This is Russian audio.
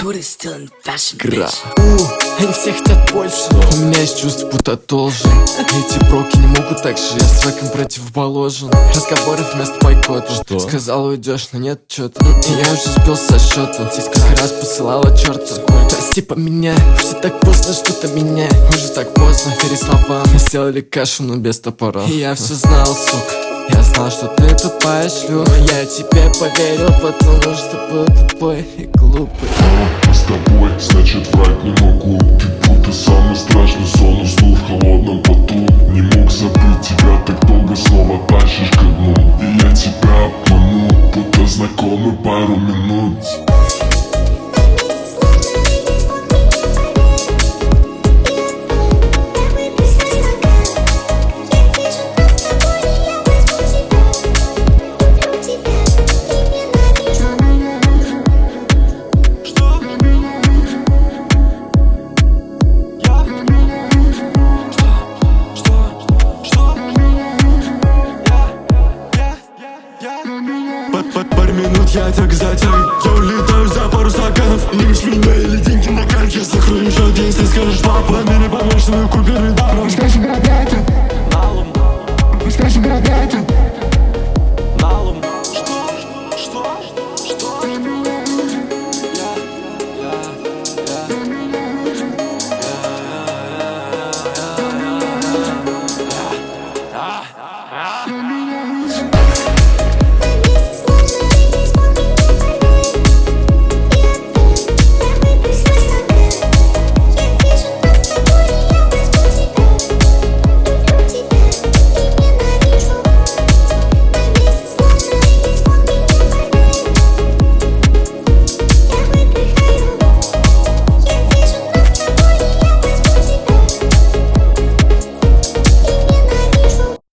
Гра. Они все хотят больше, у меня есть чувство, будто должен. Эти броки не могут так же, я с треком противоположен. Разговоры вместо бойкота. Что? Сказал уйдешь, но нет чё-то. И я уже сбился со счета. Ты сколько раз посылала чёрта. Прости, поменяй, все так поздно что-то меняй. Уже так поздно, верить словам. Мы сделали кашу, но без топора. И я все знал, сука. Я знал, что ты тупая шлюха. Но я тебе поверил, потому что был тупой и глупый. С тобой, значит врать не могу. Ты будто самый страшный сон, уснул в холодном поту. Не мог забыть тебя, так долго снова тащишь ко дну. И я тебя обманул, будто знакомы пару минут. Пару минут я так затяг. Я улетаю за пару стаканов. Любишь меня или деньги на карте? Я закрою счет, если скажешь папа. Мне помочь свою куперы даром. Скажи, грабяту. Скажи, грабяту.